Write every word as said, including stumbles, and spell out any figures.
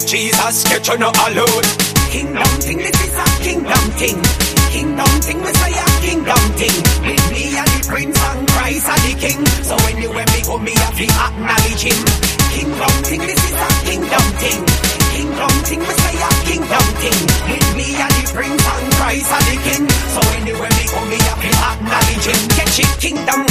Jesus, get you no alone. Kingdom thing, this is a kingdom thing. Kingdom thing, Messiah, kingdom thing. With me and the Prince and Christ and the King. So anywhere me go, me have to acknowledge him. Kingdom thing, this is a kingdom thing. Kingdom thing, Messiah, kingdom thing. With me and the Prince and Christ and the King. So anywhere me go, me have to acknowledge him. Get your kingdom